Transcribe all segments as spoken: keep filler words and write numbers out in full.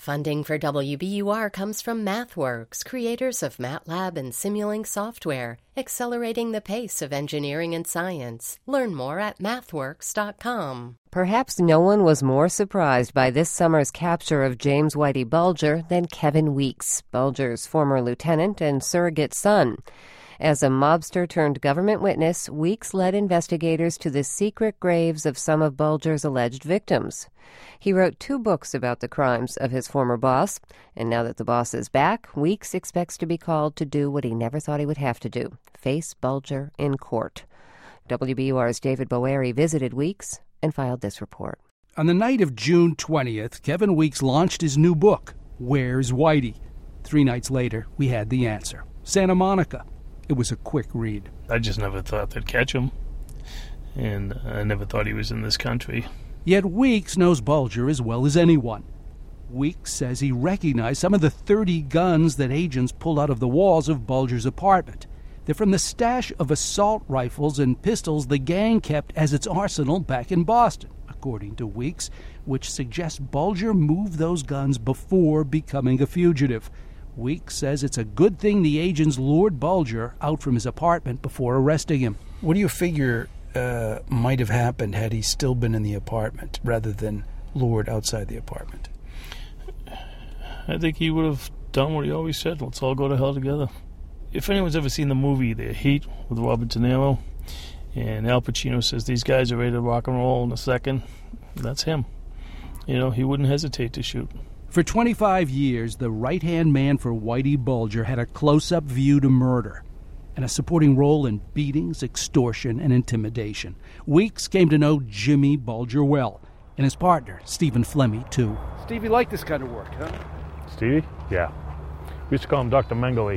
Funding for W B U R comes from MathWorks, creators of MATLAB and Simulink software, accelerating the pace of engineering and science. Learn more at mathworks dot com. Perhaps no one was more surprised by this summer's capture of James Whitey Bulger than Kevin Weeks, Bulger's former lieutenant and surrogate son. As a mobster-turned-government witness, Weeks led investigators to the secret graves of some of Bulger's alleged victims. He wrote two books about the crimes of his former boss, and now that the boss is back, Weeks expects to be called to do what he never thought he would have to do, face Bulger in court. W B U R's David Boeri visited Weeks and filed this report. On the night of June twentieth, Kevin Weeks launched his new book, Where's Whitey? Three nights later, we had the answer. Santa Monica. It was a quick read. I just never thought they'd catch him, and I never thought he was in this country. Yet Weeks knows Bulger as well as anyone. Weeks says he recognized some of the thirty guns that agents pulled out of the walls of Bulger's apartment. They're from the stash of assault rifles and pistols the gang kept as its arsenal back in Boston, according to Weeks, which suggests Bulger moved those guns before becoming a fugitive. Weeks says it's a good thing the agents lured Bulger out from his apartment before arresting him. What do you figure uh, might have happened had he still been in the apartment rather than lured outside the apartment? I think he would have done what he always said, let's all go to hell together. If anyone's ever seen the movie The Heat with Robert De Niro, and Al Pacino says these guys are ready to rock and roll in a second, that's him. You know, he wouldn't hesitate to shoot. For twenty-five years, the right-hand man for Whitey Bulger had a close-up view to murder and a supporting role in beatings, extortion, and intimidation. Weeks came to know Jimmy Bulger well, and his partner, Stephen Flemmi, too. Stevie liked this kind of work, huh? Stevie? Yeah. We used to call him Doctor Mengele.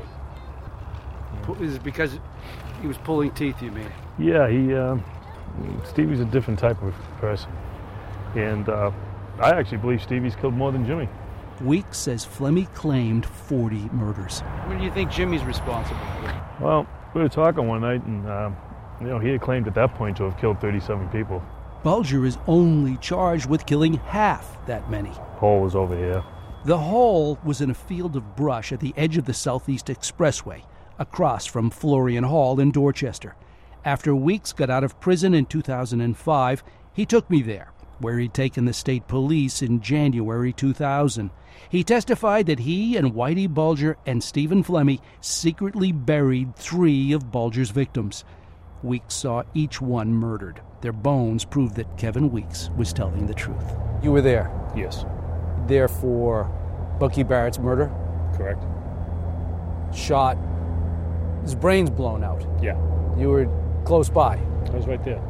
Is it because he was pulling teeth, you mean? Yeah, he, uh, Stevie's a different type of person. And uh, I actually believe Stevie's killed more than Jimmy. Weeks says Flemmi claimed forty murders. When do you think Jimmy's responsible for? Well, we were talking one night, and uh, you know, he had claimed at that point to have killed thirty-seven people. Bulger is only charged with killing half that many. Hole was over here. The hole was in a field of brush at the edge of the Southeast Expressway, across from Florian Hall in Dorchester. After Weeks got out of prison in two thousand five, he took me there, where he'd taken the state police in January two thousand. He testified that he and Whitey Bulger and Stephen Flemmi secretly buried three of Bulger's victims. Weeks saw each one murdered. Their bones proved that Kevin Weeks was telling the truth. You were there? Yes. There for Bucky Barrett's murder? Correct. Shot. His brain's blown out. Yeah. You were close by? I was right there.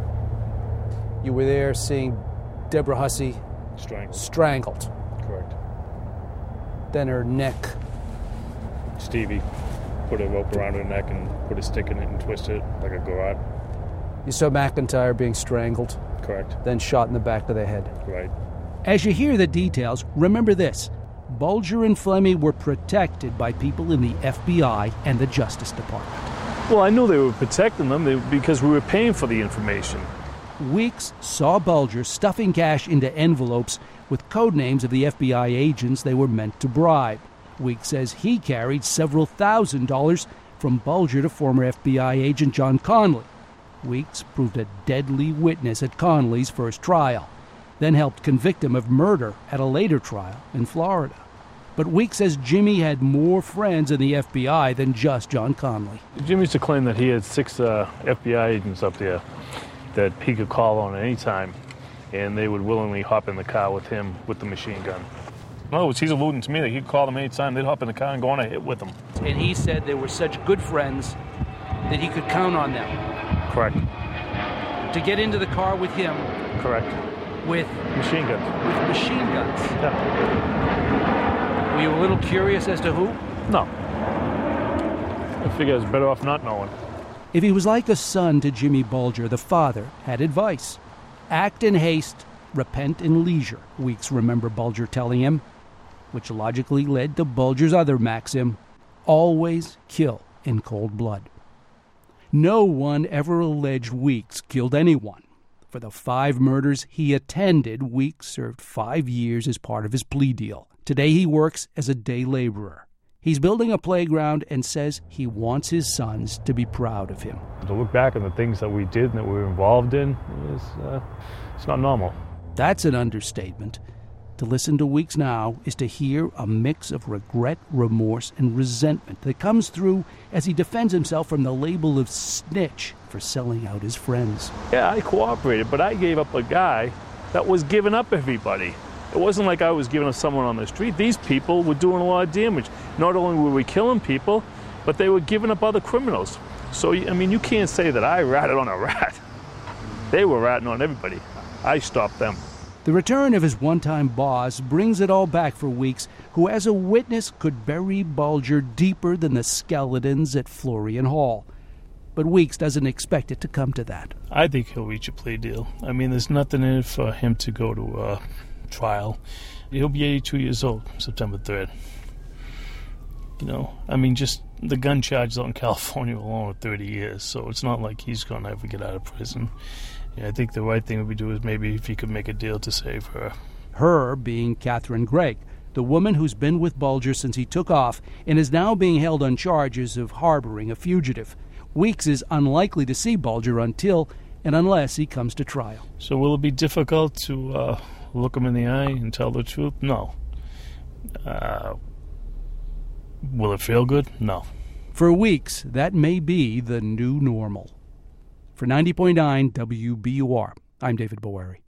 You were there seeing Deborah Hussey Strangled. strangled. Correct. Then her neck. Stevie put a rope around her neck and put a stick in it and twisted it like a garrote. You saw McIntyre being strangled. Correct. Then shot in the back of the head. Right. As you hear the details, remember this. Bulger and Flemmi were protected by people in the F B I and the Justice Department. Well, I knew they were protecting them they, because we were paying for the information. Weeks saw Bulger stuffing cash into envelopes with code names of the F B I agents they were meant to bribe. Weeks says he carried several thousand dollars from Bulger to former F B I agent John Conley. Weeks proved a deadly witness at Conley's first trial, then helped convict him of murder at a later trial in Florida. But Weeks says Jimmy had more friends in the F B I than just John Conley. Jimmy used to claim that he had six uh, F B I agents up there that he could call on at any time, and they would willingly hop in the car with him with the machine gun. In other words, he's alluding to me that he'd call them any time, they'd hop in the car and go on a hit with them. And he said they were such good friends that he could count on them. Correct. To get into the car with him. Correct. With machine guns. With machine guns. Yeah. Were you a little curious as to who? No. I figure I was better off not knowing. If he was like a son to Jimmy Bulger, the father had advice. Act in haste, repent in leisure, Weeks remember Bulger telling him, which logically led to Bulger's other maxim, always kill in cold blood. No one ever alleged Weeks killed anyone. For the five murders he attended, Weeks served five years as part of his plea deal. Today he works as a day laborer. He's building a playground and says he wants his sons to be proud of him. To look back on the things that we did and that we were involved in is uh, it's not normal. That's an understatement. To listen to Weeks now is to hear a mix of regret, remorse, and resentment that comes through as he defends himself from the label of snitch for selling out his friends. Yeah, I cooperated, but I gave up a guy that was giving up everybody. It wasn't like I was giving up someone on the street. These people were doing a lot of damage. Not only were we killing people, but they were giving up other criminals. So, I mean, you can't say that I ratted on a rat. They were ratting on everybody. I stopped them. The return of his one-time boss brings it all back for Weeks, who as a witness could bury Bulger deeper than the skeletons at Florian Hall. But Weeks doesn't expect it to come to that. I think he'll reach a plea deal. I mean, there's nothing in it for him to go to uh, trial. He'll be eighty-two years old, September third. You know, I mean, just the gun charges out in California alone are thirty years, so it's not like he's going to ever get out of prison. Yeah, I think the right thing we do is maybe if he could make a deal to save her. Her being Catherine Gregg, the woman who's been with Bulger since he took off and is now being held on charges of harboring a fugitive. Weeks is unlikely to see Bulger until and unless he comes to trial. So will it be difficult to uh, look him in the eye and tell the truth? No. Uh, will it feel good? No. For Weeks, that may be the new normal. For ninety point nine W B U R, I'm David Bowery.